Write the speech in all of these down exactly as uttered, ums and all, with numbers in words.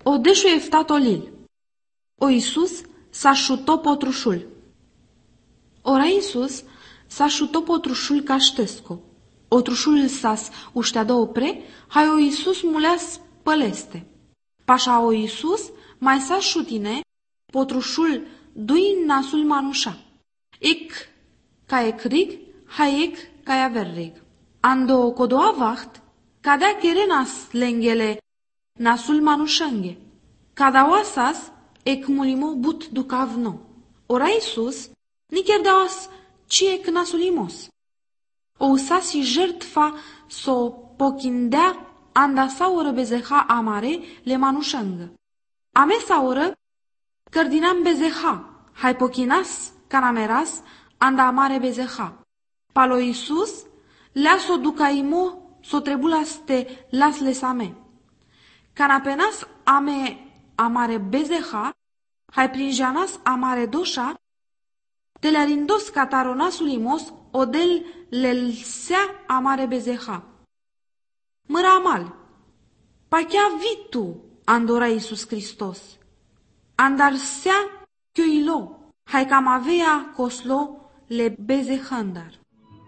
Odeshu eftatolil. O Isus sa šuto potrušul. Ora Isus sa šuto potrušul kaštesko. Otrušul sas uștea opre, hai o Isus muleas păleste. Pașa o Isus mai sa șutine potrușul dui nasul manușa. Ec ca ecrig, hai ec ca averrig. Ando codoa vaht, cadea kerenas lengele nasul manușange. Cada oasas ec mulimo but ducavno. Ora Isus nicher daas ci ec nasulimos. O usasi jertfa so pochindea anda saură bezeha amare le manușangă. Ame saură cărdinam bezeha, hai pochinas canameras anda amare bezeha. Palo Isus lea so ducaimo so trebulaste lasle same. Canapenas ame amare bezeha, hai prinjanas amare doșa, te le rindos cataronasul imos odel lelsea amare bezeha. Măra amal, pa chiar vitu andora Iisus Hristos. Andar sea chioilo, hai cam avea coslo le bezehăndar.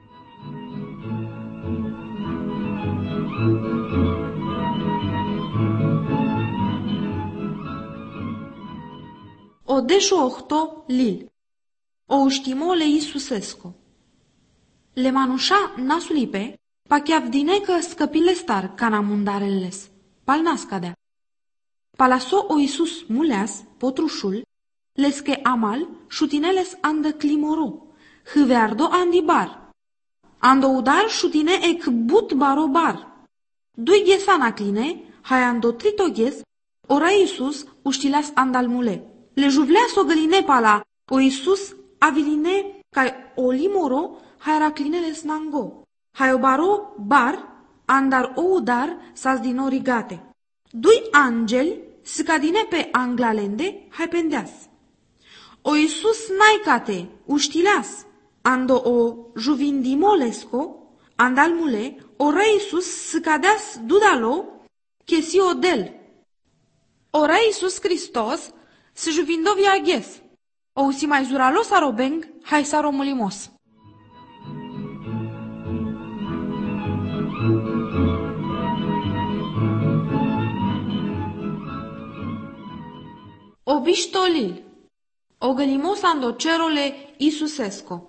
Odeshu ohto lil. O uștimo le Iisusesco. Le manușa nasulipe, pa chiar dinecă scăpile star canamundarelles. Pal nascadea. Palaso o Iisus muleas, potrușul, lesche amal, șutineles andă climoro, hâveardo andibar. Ando udar șutine ec but barobar. Dui ghesana cline, hai ando tritoghes, ora Iisus uștileas andalmule. Le juvleas o găline pala, o Iisus aviline ca o limoro, hai raclineles nango. Hai o baro bar, andar o udar sas din origate. Dui angeli scadine pe anglalende, hai pendeas. O Iisus naicate, uștileas, ando o juvindimolesco, andalmule, ora Iisus scadeas dudalo, chesi odel. Ora Iisus Hristos se juvindovia aghes. O usi mai zuralo sarobeng, hai saromulimos. Obiștolil. O gălimos andocerole Iisusesco.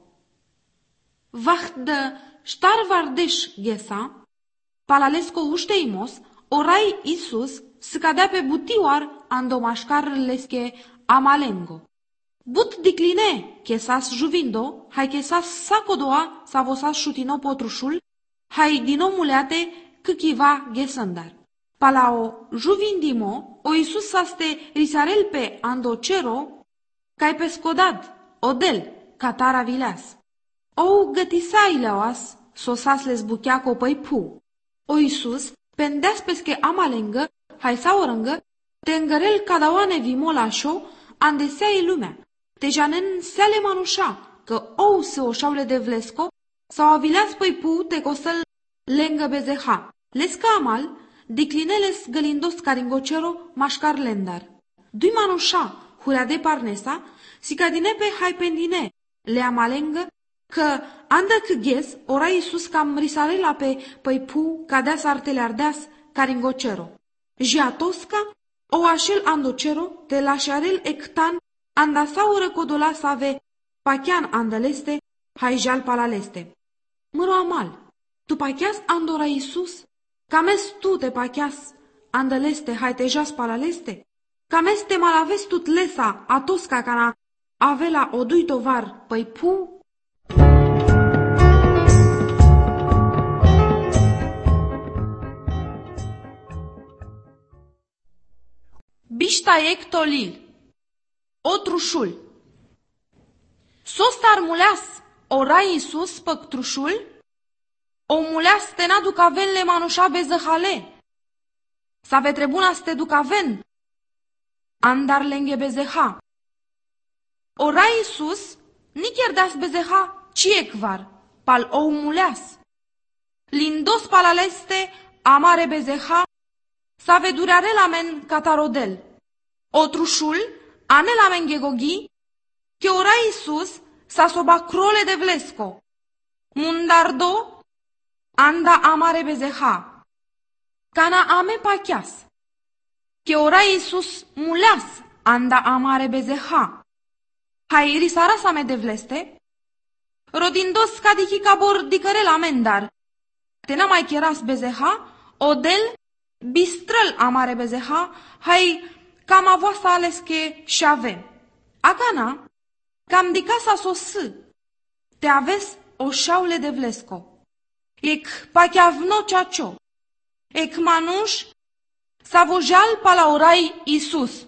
Vahdă ștar vardeș ghesa, palalesco ușteimos, orai Iisus scadea pe butioar andomașcarlesche amalengo. But dicline, chesas juvindo, hai chesas sacodoa, savosas șutino potrușul, hai dinomuleate câchiva ghesândar. Palao juvindimo, o Iisus saste risarel pe andocero, cai pe scodad, odel, catara vileas. O gătisaileoas, sosas les bucheaco păi pu. O Iisus pendeas pesche amalengă, hai saorângă, te îngărel cadaoane vimolașo, andeseai lumea. Te janen seale manușa, că ou se oșaule de vlesco, sau avileas păi pu te cosăl lengă bezeha. Lesca amal, diclineles gălindos caringocero mașcar lendar. Dui manușa, hurea de parnesa, si cadine pe hai pendine, le amalengă, că andă câghez, ora Iisus cam risarela pe păi pu cadea artele ardeas caringocero. Jiatosca, o așel andocero, te lașarel ectan, andasaură codola save, pachean andăleste, hai jal palaleste. Măro amal, tu pacheas andora Iisus, cames tu te pacheas, andăleste, hai te jas palaleste, cames te malaves tut lesa, atosca cana, avela o dui tovar, păi pu. Bișta ectolil. Otrușul. Sostar muleas, ora Iisus păctrușul, o muleas te n-aduc avenle manușa bezăhale. Save trebuna ste duc aven, andar lenghe bezeha. Ora Iisus, nicher das bezeha, ciecvar, pal ou muleas. Lindos palaleste, amare bezeha, sa vedurarelamen catarodel. Otrușul, anelamen gegogi, che ora Iisus sa soba crole de vlesco. Mundardo, anda amare bezeha. Cana ame pachias. Che ora Iisus muleas anda amare bezeha. Hai risara sa me de vleste? Rodindos cadichi cabor dicărel amendar. Tena mai cheras bezeha, odel bistrăl amare bezeha, hai cam avoasa ales che șave. Acana, cam di casa sos te aves o șaule de vlesco. Ec pachiavno ceacio. Ec manuș savojal palaurai Iisus.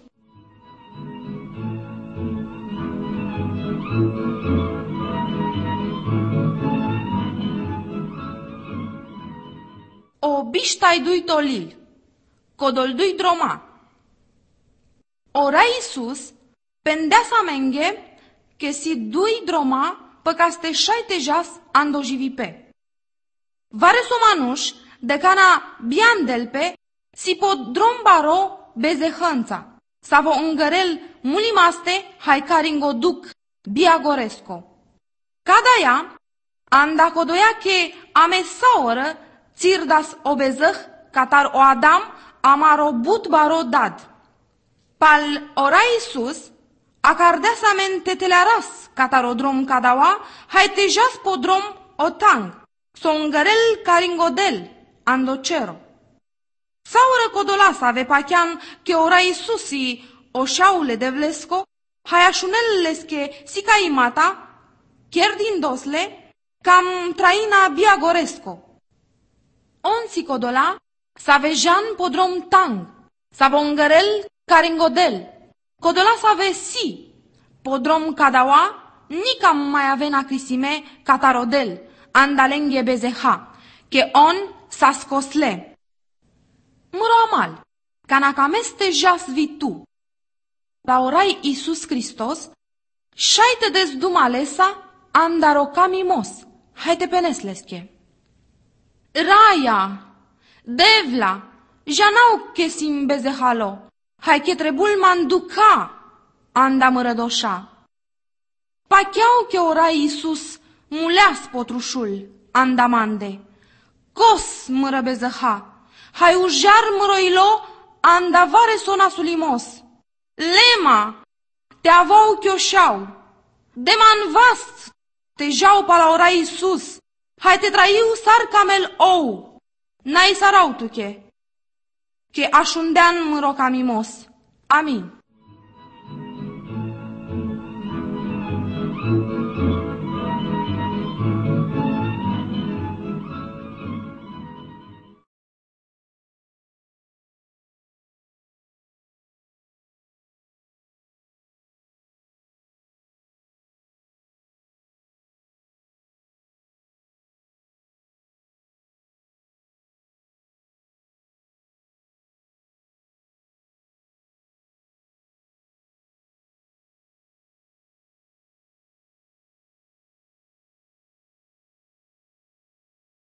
O biștai dui tolil, codol dui droma. Ora Iisus pendea sa menge che si dui droma păcaste șaite jas andojivipe. Vare somanuș de cana biandelpe si po drombaro bezehănța, savo îngărel mulimaste hai caringo duc biagoresco. Cadaia anda codoia che ame saoră cirdas obezăh catar o adam amaro but baro dad. Pal ora Iisus acardeasa men tetelearas catar o drom cadaua hai tejas po drom o tang, so îngărel caringodel andocero. Saură codolasa ave pachean che ora Iisusi o șaule de vlesco, hai așunelesche si ca imata, chiar din dosle, cam traina biagoresco. On si codola, sa vejan podrom tang, sa vongărel caringodel, codola sa ve si, podrom cadaua, nicam mai avena crisime catarodel, andalenghe bezeha, che on sa scosle. Muro amal, canacameste jas vitu. La orai Iisus Hristos, șaite des dumalesa andarocamimos, haite peneslesche. Raia, devla, janau che sim bezehalo, hai che trebul manduca, anda mărădoșa. Pacheau che orai Iisus muleas potrușul, andamande, cos mără bezeha, hai ujar măroilo, andavare sona sulimos. Lema, te avau chioșau, deman vast, te jau pala ora Iisus, hai te traiu sar camel ou, n-ai sarautuche, che așundean mărocamimos. Amin.